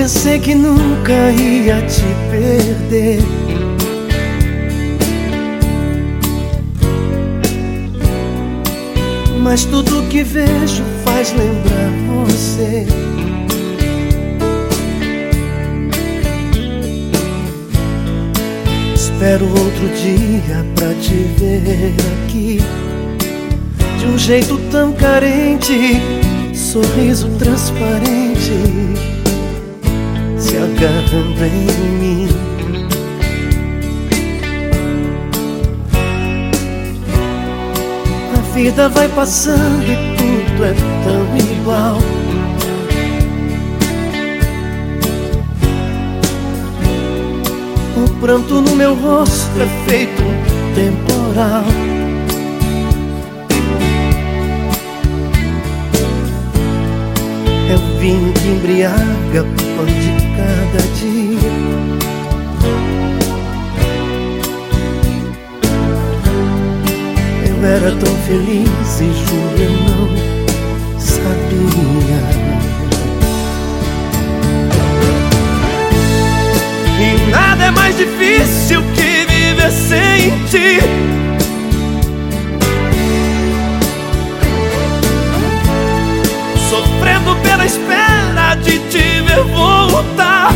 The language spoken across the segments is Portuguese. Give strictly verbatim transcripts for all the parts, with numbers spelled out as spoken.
pensei que nunca ia te perder. Mas tudo que vejo faz lembrar você. Espero outro dia pra te ver aqui, de um jeito tão carente, sorriso transparente, se agarrando em mim. A vida vai passando e tudo é tão igual. O pranto no meu rosto é feito um temporal. É o vinho que embriaga o pão de cada dia. Eu era tão feliz e juro eu não sabia. E nada é mais difícil que viver sem ti. Sofrendo pela espera de te ver voltar.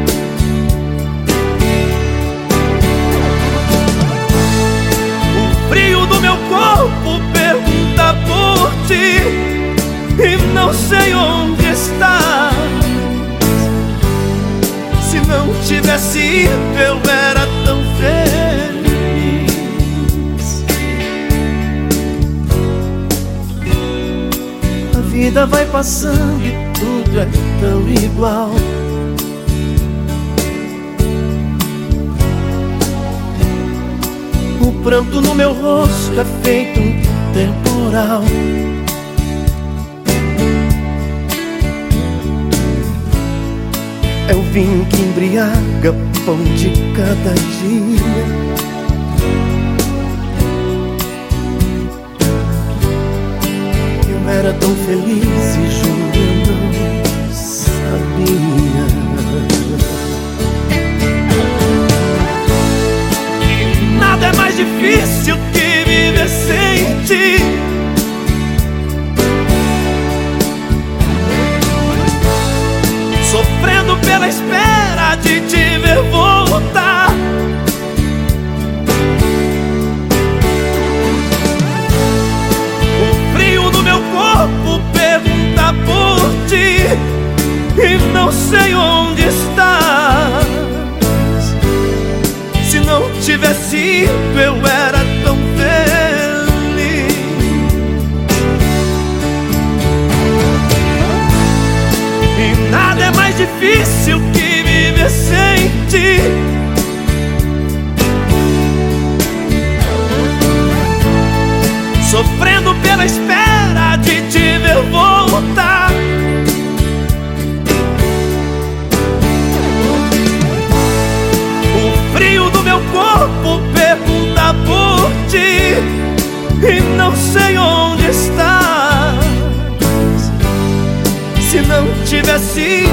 O frio do meu corpo pergunta por ti, e não sei onde estás. Se não tivesse ido eu era tão feliz. A vida vai passando e tudo é tão igual. O pranto no meu rosto é feito um temporal. É o vinho que embriaga o pão de cada dia. Eu era tão feliz e juro eu não sabia. E nada é mais difícil que viver sem ti. Sofrendo pela espera de te ver voltar. O frio no meu corpo pergunta por ti, e não sei onde estás. Se não tivesse ido eu era tão feliz. E nada é mais difícil que viver sem ti. Sofrendo pela espera de te ver voltar. O frio do meu corpo pergunta por ti, e não sei onde estás. Se não tivesse